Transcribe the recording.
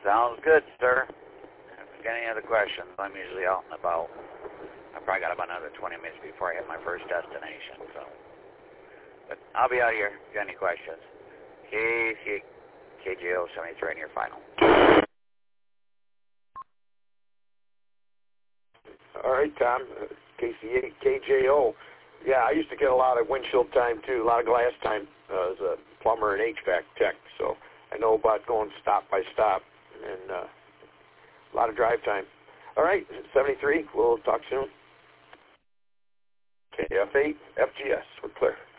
Sounds good, sir. If you got any other questions, I'm usually out and about. I probably got about another 20 minutes before I hit my first destination, so. But I'll be out here if you got any questions. KJO 73 in your final. All right, Tom. KC8, KJO. Yeah, I used to get a lot of windshield time, too, a lot of glass time as a plumber and HVAC tech, so I know about going stop by stop and a lot of drive time. All right, 73, we'll talk soon. KF8, FGS, we're clear.